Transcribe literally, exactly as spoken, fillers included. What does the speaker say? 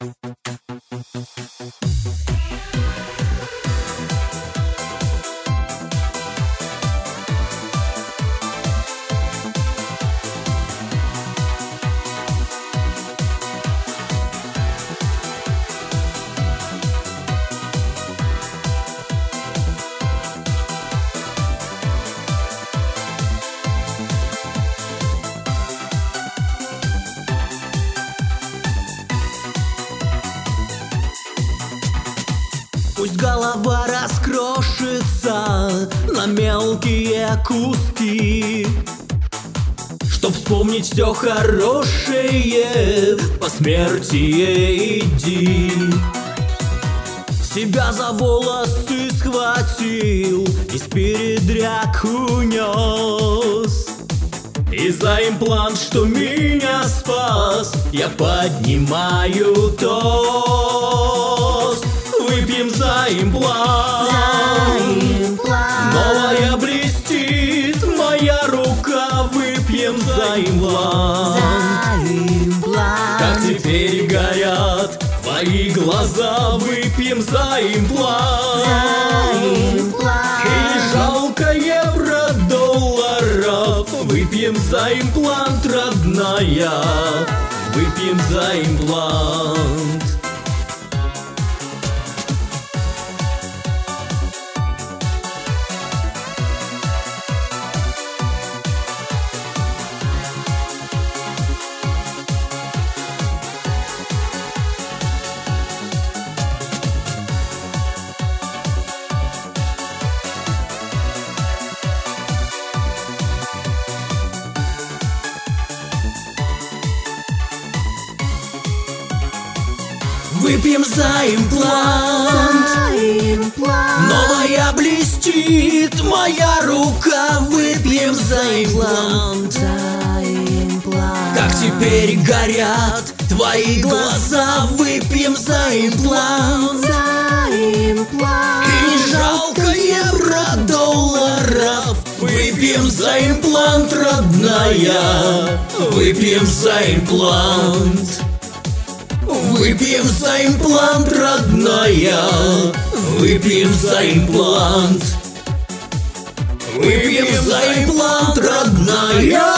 Пусть голова раскрошится на мелкие куски, чтоб вспомнить все хорошее, по смерти иди. Себя за волосы схватил и с передряг унес, и за имплант, что меня спас, я поднимаю тост. Выпьем за имплант, за имплант. Новая блестит моя рука. Выпьем за имплант, за имплант. как теперь горят твои глаза. Выпьем за имплант, за имплант. и не жалко евро, долларов. Выпьем за имплант, родная. Выпьем за имплант. Выпьем за имплант, за имплант. новая блестит моя рука. Выпьем за имплант, за имплант. как теперь горят твои глаза. Выпьем за имплант, за имплант. и не жалко евро, долларов. Выпьем за имплант, родная. Выпьем за имплант. Выпьем за имплант, родная. Выпьем за имплант. Выпьем за имплант, родная.